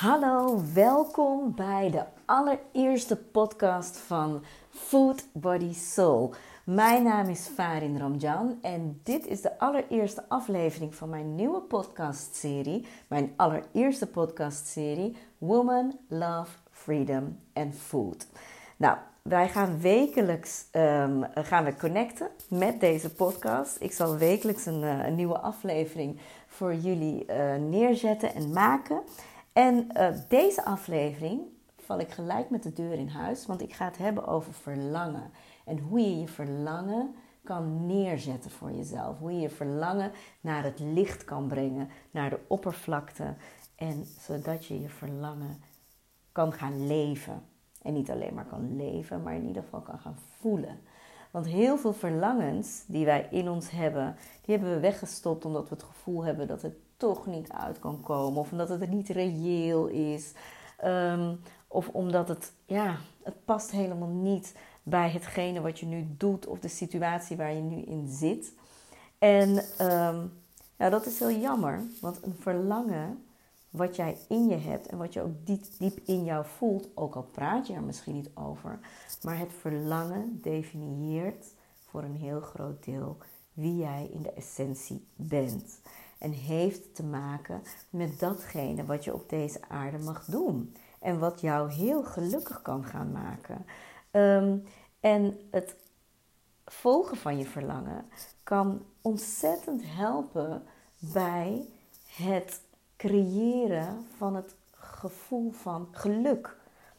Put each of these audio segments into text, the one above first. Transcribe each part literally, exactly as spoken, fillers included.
Hallo, welkom bij de allereerste podcast van Food, Body, Soul. Mijn naam is Farin Ramjan en dit is de allereerste aflevering van mijn nieuwe podcastserie. Mijn allereerste podcastserie Woman, Love, Freedom and Food. Nou, wij gaan wekelijks um, gaan we connecten met deze podcast. Ik zal wekelijks een, uh, een nieuwe aflevering voor jullie uh, neerzetten en maken. En uh, deze aflevering val ik gelijk met de deur in huis, want ik ga het hebben over verlangen. En hoe je je verlangen kan neerzetten voor jezelf. Hoe je je verlangen naar het licht kan brengen, naar de oppervlakte. En zodat je je verlangen kan gaan leven. En niet alleen maar kan leven, maar in ieder geval kan gaan voelen. Want heel veel verlangens die wij in ons hebben, die hebben we weggestopt omdat we het gevoel hebben dat het toch niet uit kan komen. Of omdat het niet reëel is. Um, of omdat het, ja, het past helemaal niet bij hetgene wat je nu doet of de situatie waar je nu in zit. En um, ja, dat is heel jammer, want een verlangen wat jij in je hebt en wat je ook diep, diep in jou voelt, ook al praat je er misschien niet over, maar het verlangen definieert voor een heel groot deel wie jij in de essentie bent. En heeft te maken met datgene wat je op deze aarde mag doen. En wat jou heel gelukkig kan gaan maken. Um, en het volgen van je verlangen kan ontzettend helpen bij het creëren van het gevoel van geluk,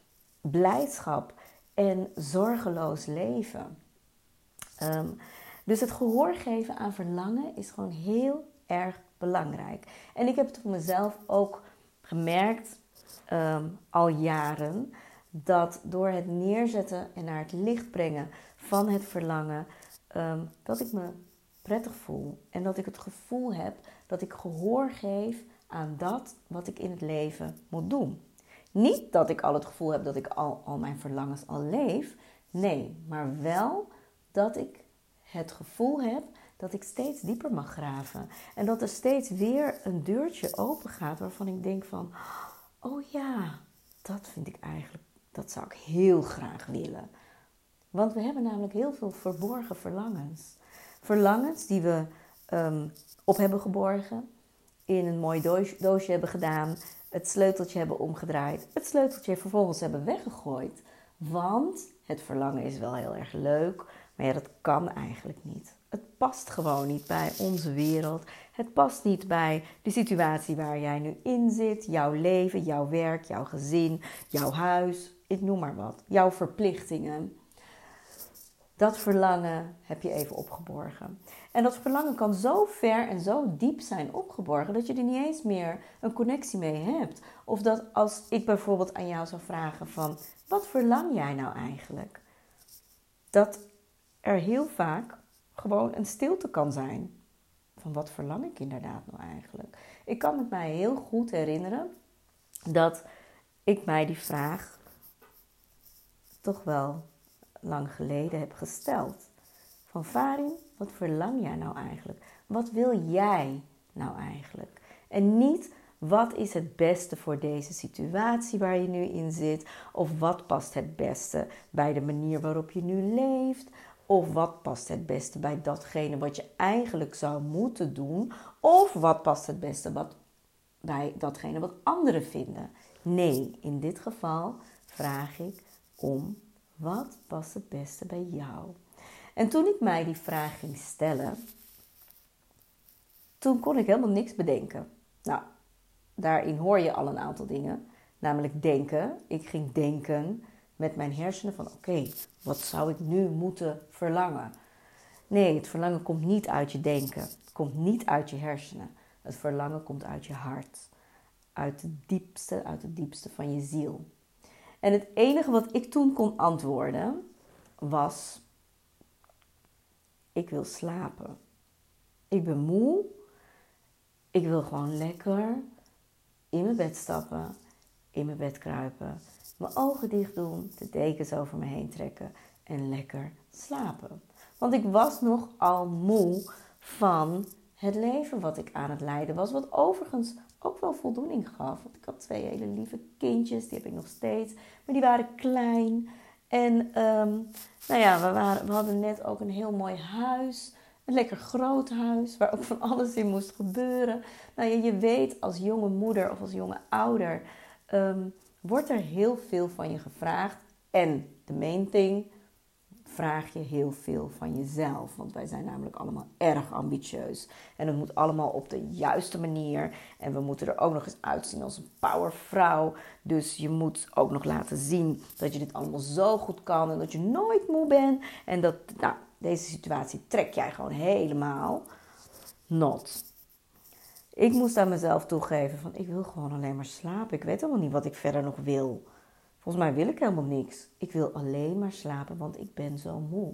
blijdschap en zorgeloos leven. Um, dus het gehoor geven aan verlangen is gewoon heel erg belangrijk. En ik heb het voor mezelf ook gemerkt, um, al jaren, dat door het neerzetten en naar het licht brengen van het verlangen, um, dat ik me prettig voel. En dat ik het gevoel heb dat ik gehoor geef aan dat wat ik in het leven moet doen. Niet dat ik al het gevoel heb dat ik al, al mijn verlangens al leef. Nee, maar wel dat ik het gevoel heb dat ik steeds dieper mag graven. En dat er steeds weer een deurtje open gaat waarvan ik denk van, oh ja, dat vind ik eigenlijk, dat zou ik heel graag willen. Want we hebben namelijk heel veel verborgen verlangens. Verlangens die we um, op hebben geborgen, in een mooi doosje, doosje hebben gedaan, het sleuteltje hebben omgedraaid, het sleuteltje vervolgens hebben weggegooid. Want het verlangen is wel heel erg leuk, maar ja, dat kan eigenlijk niet. Het past gewoon niet bij onze wereld. Het past niet bij de situatie waar jij nu in zit. Jouw leven, jouw werk, jouw gezin, jouw huis. Ik noem maar wat. Jouw verplichtingen. Dat verlangen heb je even opgeborgen. En dat verlangen kan zo ver en zo diep zijn opgeborgen dat je er niet eens meer een connectie mee hebt. Of dat als ik bijvoorbeeld aan jou zou vragen van, wat verlang jij nou eigenlijk? Dat er heel vaak gewoon een stilte kan zijn. Van wat verlang ik inderdaad nou eigenlijk? Ik kan het mij heel goed herinneren dat ik mij die vraag toch wel lang geleden heb gesteld. Van Farin, wat verlang jij nou eigenlijk? Wat wil jij nou eigenlijk? En niet, wat is het beste voor deze situatie waar je nu in zit? Of wat past het beste bij de manier waarop je nu leeft? Of wat past het beste bij datgene wat je eigenlijk zou moeten doen? Of wat past het beste wat, bij datgene wat anderen vinden? Nee, in dit geval vraag ik om wat past het beste bij jou? En toen ik mij die vraag ging stellen, toen kon ik helemaal niks bedenken. Nou, daarin hoor je al een aantal dingen. Namelijk denken. Ik ging denken met mijn hersenen van, oké, okay, wat zou ik nu moeten verlangen? Nee, het verlangen komt niet uit je denken. Het komt niet uit je hersenen. Het verlangen komt uit je hart. Uit het diepste, uit het diepste van je ziel. En het enige wat ik toen kon antwoorden was, ik wil slapen. Ik ben moe. Ik wil gewoon lekker in mijn bed stappen, in mijn bed kruipen, mijn ogen dicht doen, de dekens over me heen trekken en lekker slapen. Want ik was nogal moe van het leven wat ik aan het leiden was, wat overigens ook wel voldoening gaf. Want ik had twee hele lieve kindjes, die heb ik nog steeds. Maar die waren klein. En um, nou ja, we, waren, we hadden net ook een heel mooi huis. Een lekker groot huis, waar ook van alles in moest gebeuren. Nou ja, je weet als jonge moeder of als jonge ouder, um, wordt er heel veel van je gevraagd. En de main thing, vraag je heel veel van jezelf. Want wij zijn namelijk allemaal erg ambitieus. En het moet allemaal op de juiste manier. En we moeten er ook nog eens uitzien als een powervrouw. Dus je moet ook nog laten zien dat je dit allemaal zo goed kan. En dat je nooit moe bent. En dat, nou, deze situatie trek jij gewoon helemaal. Not. Ik moest aan mezelf toegeven van ik wil gewoon alleen maar slapen. Ik weet helemaal niet wat ik verder nog wil. Volgens mij wil ik helemaal niks. Ik wil alleen maar slapen, want ik ben zo moe.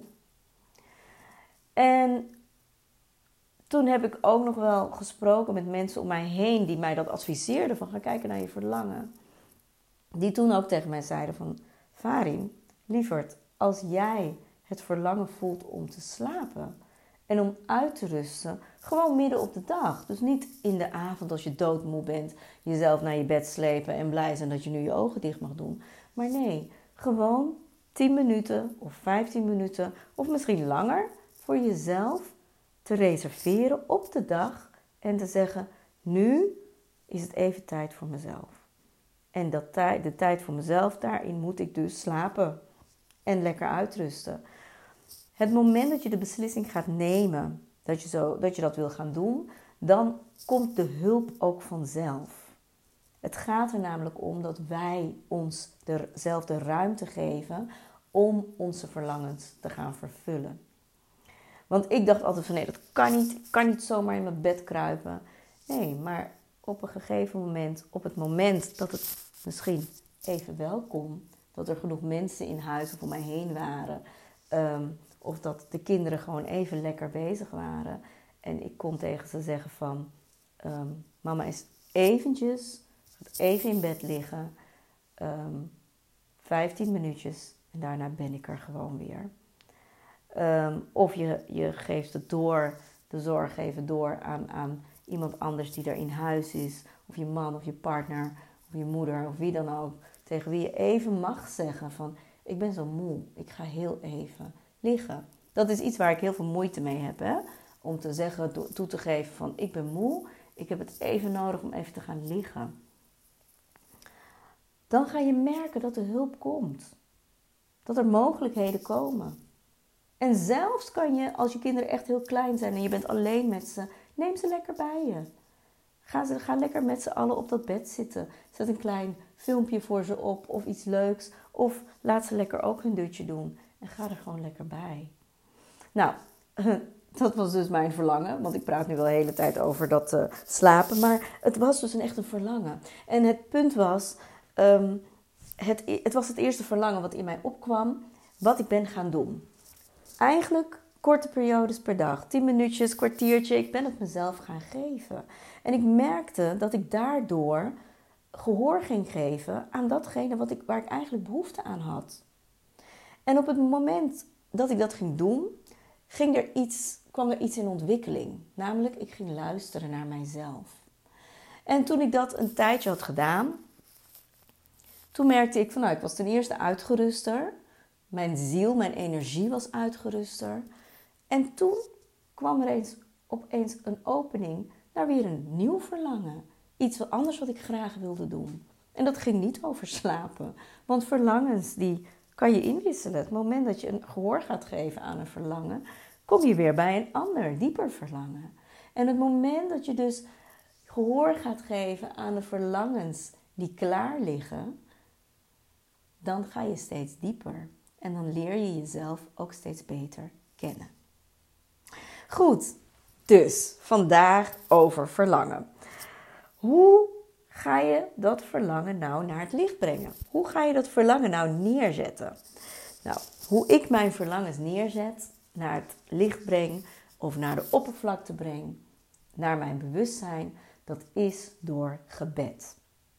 En toen heb ik ook nog wel gesproken met mensen om mij heen die mij dat adviseerden van ga kijken naar je verlangen. Die toen ook tegen mij zeiden van Farin, lieverd, als jij het verlangen voelt om te slapen en om uit te rusten, gewoon midden op de dag. Dus niet in de avond als je doodmoe bent, jezelf naar je bed slepen en blij zijn dat je nu je ogen dicht mag doen. Maar nee, gewoon tien minuten of vijftien minuten of misschien langer voor jezelf te reserveren op de dag en te zeggen, nu is het even tijd voor mezelf. En dat tij- de tijd voor mezelf, daarin moet ik dus slapen en lekker uitrusten. Het moment dat je de beslissing gaat nemen, dat je, zo, dat je dat wil gaan doen, dan komt de hulp ook vanzelf. Het gaat er namelijk om dat wij ons dezelfde ruimte geven om onze verlangens te gaan vervullen. Want ik dacht altijd van nee, dat kan niet. Ik kan niet zomaar in mijn bed kruipen. Nee, maar op een gegeven moment, op het moment dat het misschien even wel kon, dat er genoeg mensen in huis of om mij heen waren, um, of dat de kinderen gewoon even lekker bezig waren. En ik kon tegen ze zeggen van, um, mama is eventjes, gaat even in bed liggen, um, vijftien minuutjes en daarna ben ik er gewoon weer. Um, of je, je geeft het door, de zorg even door aan, aan iemand anders die er in huis is. Of je man of je partner of je moeder of wie dan ook. Tegen wie je even mag zeggen van ik ben zo moe, ik ga heel even liggen. Dat is iets waar ik heel veel moeite mee heb. Hè? Om te zeggen, to- toe te geven van ik ben moe, ik heb het even nodig om even te gaan liggen. Dan ga je merken dat er hulp komt. Dat er mogelijkheden komen. En zelfs kan je, als je kinderen echt heel klein zijn en je bent alleen met ze, neem ze lekker bij je. Ga, ze, ga lekker met z'n allen op dat bed zitten. Zet een klein filmpje voor ze op of iets leuks. Of laat ze lekker ook hun dutje doen. En ga er gewoon lekker bij. Nou, dat was dus mijn verlangen. Want ik praat nu wel de hele tijd over dat uh, slapen. Maar het was dus een echt een verlangen. En het punt was, um, het, het was het eerste verlangen wat in mij opkwam. Wat ik ben gaan doen. Eigenlijk korte periodes per dag. tien minuutjes, kwartiertje. Ik ben het mezelf gaan geven. En ik merkte dat ik daardoor gehoor ging geven aan datgene wat ik, waar ik eigenlijk behoefte aan had. En op het moment dat ik dat ging doen, ging er iets, kwam er iets in ontwikkeling. Namelijk, ik ging luisteren naar mijzelf. En toen ik dat een tijdje had gedaan, toen merkte ik van nou, ik was ten eerste uitgeruster. Mijn ziel, mijn energie was uitgeruster. En toen kwam er eens, opeens een opening naar weer een nieuw verlangen. Iets anders wat ik graag wilde doen. En dat ging niet over slapen. Want verlangens, die kan je inwisselen. Het moment dat je een gehoor gaat geven aan een verlangen, kom je weer bij een ander, dieper verlangen. En het moment dat je dus gehoor gaat geven aan de verlangens die klaar liggen, dan ga je steeds dieper. En dan leer je jezelf ook steeds beter kennen. Goed, dus vandaag over verlangen. Hoe ga je dat verlangen nou naar het licht brengen? Hoe ga je dat verlangen nou neerzetten? Nou, hoe ik mijn verlangens neerzet, naar het licht breng of naar de oppervlakte breng, naar mijn bewustzijn, dat is door gebed.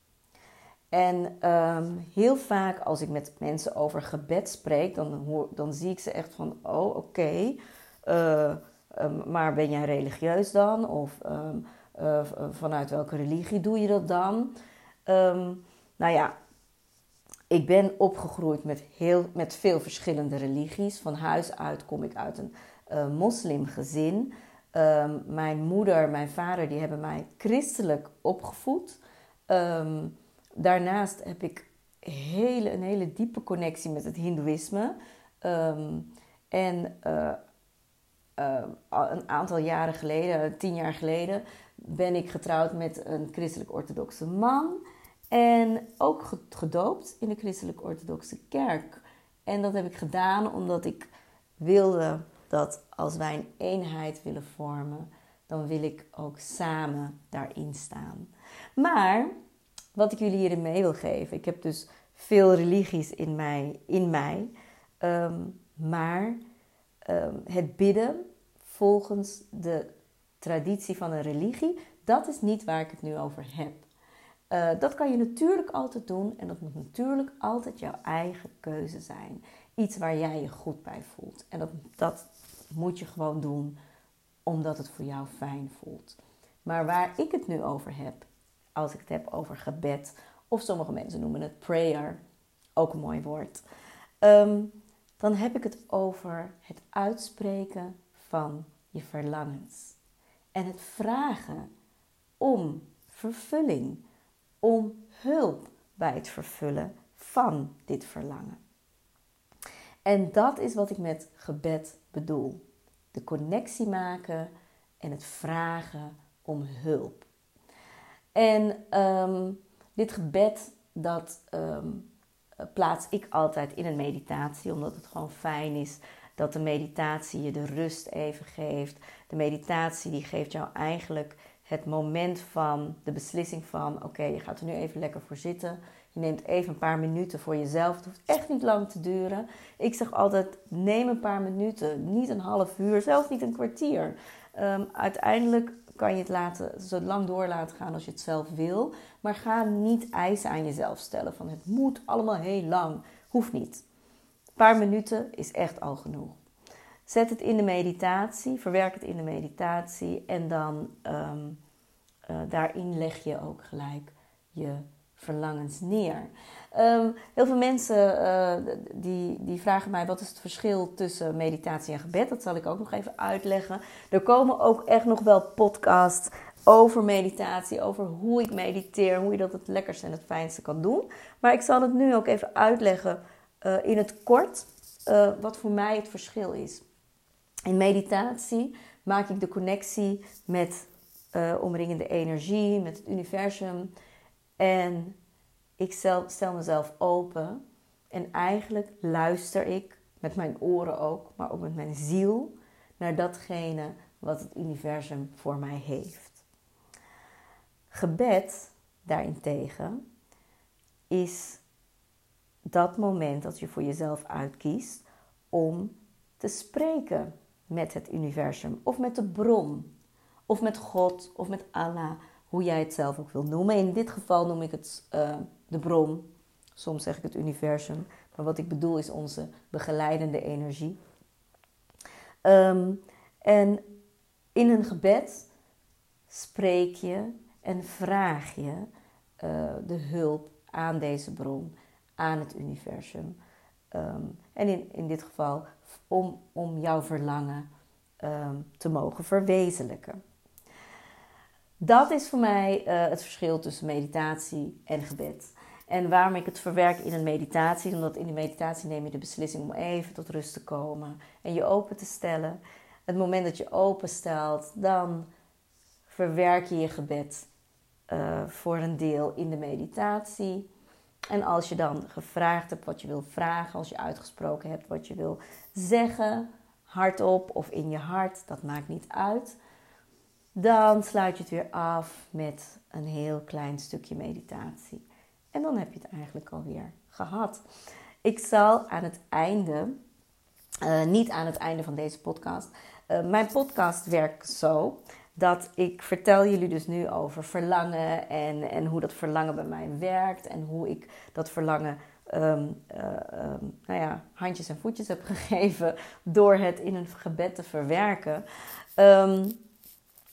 En um, heel vaak als ik met mensen over gebed spreek, dan, hoor, dan zie ik ze echt van, oh oké, okay, uh, um, maar ben jij religieus dan? Of um, uh, vanuit welke religie doe je dat dan? Um, nou ja, ik ben opgegroeid met, heel, met veel verschillende religies. Van huis uit kom ik uit een uh, moslimgezin. Um, mijn moeder, mijn vader, die hebben mij christelijk opgevoed. Um, daarnaast heb ik hele, een hele diepe connectie met het hindoeïsme. Um, en uh, uh, een aantal jaren geleden, tien jaar geleden, ben ik getrouwd met een christelijk-orthodoxe man. En ook gedoopt in de christelijk-orthodoxe kerk. En dat heb ik gedaan omdat ik wilde dat als wij een eenheid willen vormen, dan wil ik ook samen daarin staan. Maar wat ik jullie hierin mee wil geven, ik heb dus veel religies in mij, in mij um, maar um, het bidden volgens de traditie van een religie, dat is niet waar ik het nu over heb. Uh, dat kan je natuurlijk altijd doen en dat moet natuurlijk altijd jouw eigen keuze zijn. Iets waar jij je goed bij voelt. En dat, dat moet je gewoon doen omdat het voor jou fijn voelt. Maar waar ik het nu over heb, als ik het heb over gebed, of sommige mensen noemen het prayer, ook een mooi woord, um, dan heb ik het over het uitspreken van je verlangens. En het vragen om vervulling, om hulp bij het vervullen van dit verlangen. En dat is wat ik met gebed bedoel. De connectie maken en het vragen om hulp. En um, dit gebed, dat um, plaats ik altijd in een meditatie, omdat het gewoon fijn is dat de meditatie je de rust even geeft. De meditatie die geeft jou eigenlijk het moment van de beslissing van, oké, okay, je gaat er nu even lekker voor zitten. Je neemt even een paar minuten voor jezelf. Het hoeft echt niet lang te duren. Ik zeg altijd, neem een paar minuten. Niet een half uur, zelfs niet een kwartier. Um, uiteindelijk kan je het laten, zo lang door laten gaan als je het zelf wil. Maar ga niet eisen aan jezelf stellen van het moet allemaal heel lang. Hoeft niet. Een paar minuten is echt al genoeg. Zet het in de meditatie, verwerk het in de meditatie en dan um, uh, daarin leg je ook gelijk je verlangens neer. Um, heel veel mensen uh, die, die vragen mij wat is het verschil tussen meditatie en gebed. Dat zal ik ook nog even uitleggen. Er komen ook echt nog wel podcasts over meditatie, over hoe ik mediteer, hoe je dat het lekkerste en het fijnste kan doen. Maar ik zal het nu ook even uitleggen uh, in het kort uh, wat voor mij het verschil is. In meditatie maak ik de connectie met uh, omringende energie, met het universum. En ik stel, stel mezelf open. En eigenlijk luister ik, met mijn oren ook, maar ook met mijn ziel, naar datgene wat het universum voor mij heeft. Gebed, daarentegen, is dat moment dat je voor jezelf uitkiest om te spreken met het universum, of met de bron, of met God, of met Allah, hoe jij het zelf ook wil noemen. In dit geval noem ik het uh, de bron, soms zeg ik het universum, maar wat ik bedoel is onze begeleidende energie. Um, en in een gebed spreek je en vraag je uh, de hulp aan deze bron, aan het universum. Um, en in, in dit geval om, om jouw verlangen um, te mogen verwezenlijken. Dat is voor mij uh, het verschil tussen meditatie en gebed. En waarom ik het verwerk in een meditatie, omdat in de meditatie neem je de beslissing om even tot rust te komen en je open te stellen. Het moment dat je openstelt, dan verwerk je je gebed uh, voor een deel in de meditatie. En als je dan gevraagd hebt wat je wil vragen, als je uitgesproken hebt wat je wil zeggen, hardop of in je hart, dat maakt niet uit. Dan sluit je het weer af met een heel klein stukje meditatie. En dan heb je het eigenlijk alweer gehad. Ik zal aan het einde, uh, niet aan het einde van deze podcast, uh, mijn podcast werkt zo dat ik vertel jullie dus nu over verlangen en, en hoe dat verlangen bij mij werkt en hoe ik dat verlangen um, uh, um, nou ja, handjes en voetjes heb gegeven door het in een gebed te verwerken. Um,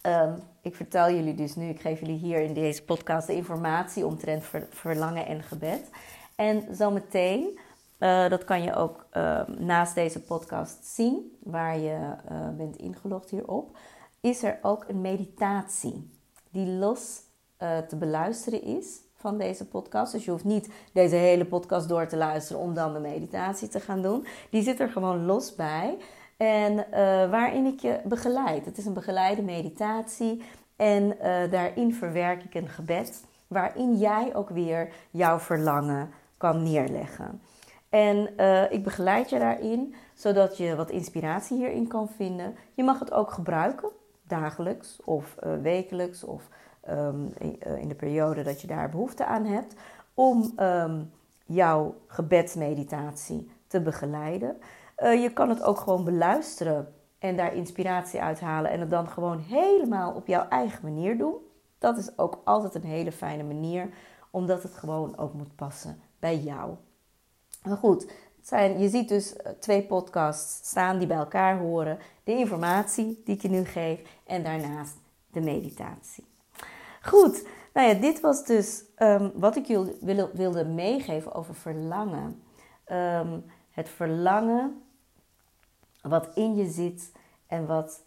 Um, ik vertel jullie dus nu, ik geef jullie hier in deze podcast de informatie omtrent ver, verlangen en gebed. En zometeen, uh, dat kan je ook uh, naast deze podcast zien, waar je uh, bent ingelogd hierop, is er ook een meditatie die los uh, te beluisteren is van deze podcast. Dus je hoeft niet deze hele podcast door te luisteren om dan de meditatie te gaan doen. Die zit er gewoon los bij. En uh, waarin ik je begeleid. Het is een begeleide meditatie. En uh, daarin verwerk ik een gebed. Waarin jij ook weer jouw verlangen kan neerleggen. En uh, ik begeleid je daarin. Zodat je wat inspiratie hierin kan vinden. Je mag het ook gebruiken. Dagelijks of uh, wekelijks. Of um, in, uh, in de periode dat je daar behoefte aan hebt. Om um, jouw gebedsmeditatie te begeleiden. Uh, je kan het ook gewoon beluisteren en daar inspiratie uithalen en het dan gewoon helemaal op jouw eigen manier doen. Dat is ook altijd een hele fijne manier, omdat het gewoon ook moet passen bij jou. Maar goed, het zijn, je ziet dus twee podcasts staan die bij elkaar horen. De informatie die ik je nu geef en daarnaast de meditatie. Goed, nou ja, dit was dus um, wat ik jullie wilde meegeven over verlangen. Um, het verlangen wat in je zit en wat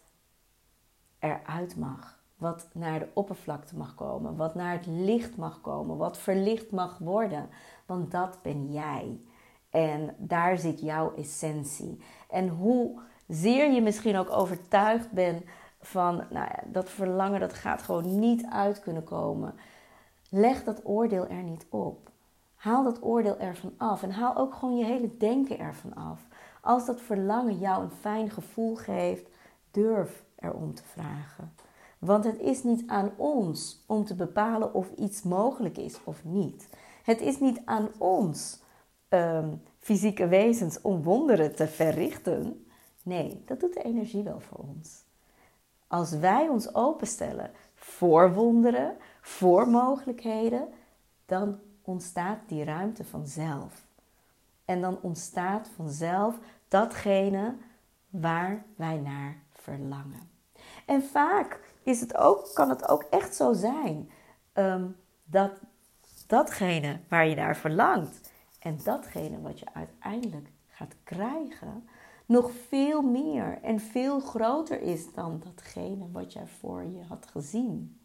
eruit mag. Wat naar de oppervlakte mag komen. Wat naar het licht mag komen. Wat verlicht mag worden. Want dat ben jij. En daar zit jouw essentie. En hoe zeer je misschien ook overtuigd bent van nou ja, dat verlangen, dat gaat gewoon niet uit kunnen komen. Leg dat oordeel er niet op. Haal dat oordeel ervan af. En haal ook gewoon je hele denken ervan af. Als dat verlangen jou een fijn gevoel geeft, durf erom te vragen. Want het is niet aan ons om te bepalen of iets mogelijk is of niet. Het is niet aan ons, um, fysieke wezens, om wonderen te verrichten. Nee, dat doet de energie wel voor ons. Als wij ons openstellen voor wonderen, voor mogelijkheden, dan ontstaat die ruimte vanzelf. En dan ontstaat vanzelf datgene waar wij naar verlangen. En vaak is het ook, kan het ook echt zo zijn um, dat datgene waar je naar verlangt en datgene wat je uiteindelijk gaat krijgen nog veel meer en veel groter is dan datgene wat jij voor je had gezien.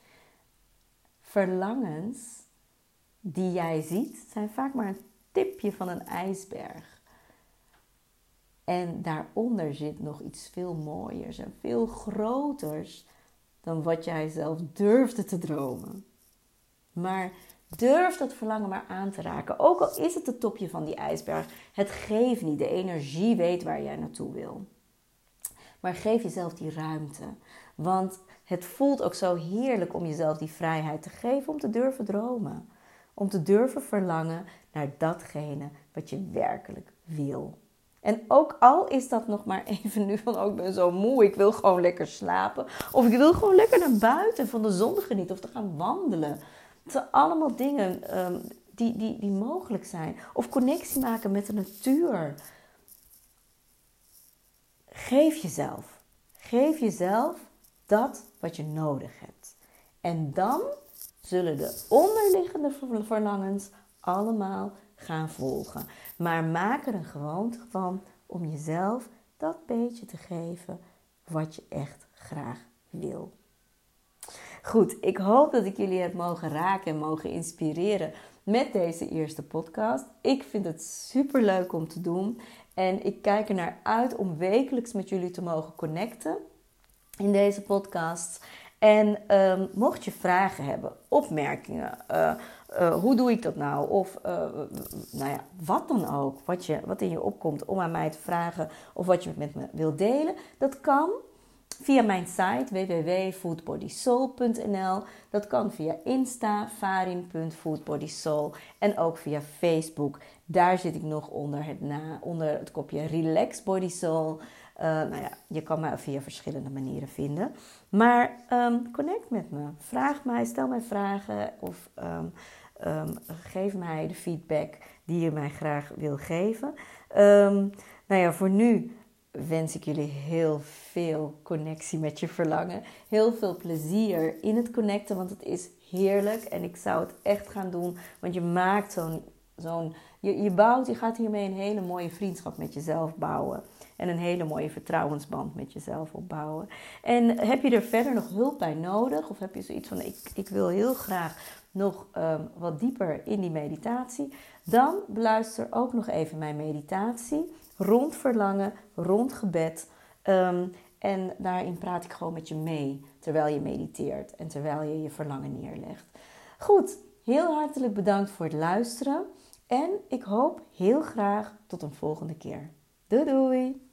Verlangens die jij ziet zijn vaak maar een tipje van een ijsberg. En daaronder zit nog iets veel mooiers en veel groters dan wat jij zelf durfde te dromen. Maar durf dat verlangen maar aan te raken. Ook al is het het topje van die ijsberg. Het geeft niet. De energie weet waar jij naartoe wil. Maar geef jezelf die ruimte. Want het voelt ook zo heerlijk om jezelf die vrijheid te geven om te durven dromen. Om te durven verlangen naar datgene wat je werkelijk wil. En ook al is dat nog maar even nu van, oh, ik ben zo moe, ik wil gewoon lekker slapen. Of ik wil gewoon lekker naar buiten van de zon genieten of te gaan wandelen. Het zijn allemaal dingen um, die, die, die mogelijk zijn. Of connectie maken met de natuur. Geef jezelf. Geef jezelf dat wat je nodig hebt. En dan zullen de onderliggende verlangens allemaal gaan volgen. Maar maak er een gewoonte van om jezelf dat beetje te geven wat je echt graag wil. Goed, ik hoop dat ik jullie heb mogen raken en mogen inspireren met deze eerste podcast. Ik vind het super leuk om te doen en ik kijk er naar uit om wekelijks met jullie te mogen connecten in deze podcast. En um, mocht je vragen hebben, opmerkingen, uh, uh, hoe doe ik dat nou? Of uh, nou ja, wat dan ook, wat, je, wat in je opkomt om aan mij te vragen of wat je met me wilt delen. Dat kan via mijn site w w w punt food body soul punt n l. Dat kan via Insta, farin punt food body soul en ook via Facebook. Daar zit ik nog onder het, na, onder het kopje Relax Body Soul. Uh, nou ja, je kan mij via verschillende manieren vinden. Maar um, connect met me. Vraag mij, stel mij vragen of um, um, geef mij de feedback die je mij graag wil geven. Um, nou ja, voor nu wens ik jullie heel veel connectie met je verlangen. Heel veel plezier in het connecten, want het is heerlijk. En ik zou het echt gaan doen, want je maakt zo'n... zo'n je, je bouwt, je gaat hiermee een hele mooie vriendschap met jezelf bouwen. En een hele mooie vertrouwensband met jezelf opbouwen. En heb je er verder nog hulp bij nodig? Of heb je zoiets van, ik, ik wil heel graag nog um, wat dieper in die meditatie? Dan beluister ook nog even mijn meditatie rond verlangen, rond gebed. Um, en daarin praat ik gewoon met je mee terwijl je mediteert en terwijl je je verlangen neerlegt. Goed, heel hartelijk bedankt voor het luisteren. En ik hoop heel graag tot een volgende keer. Doei doei!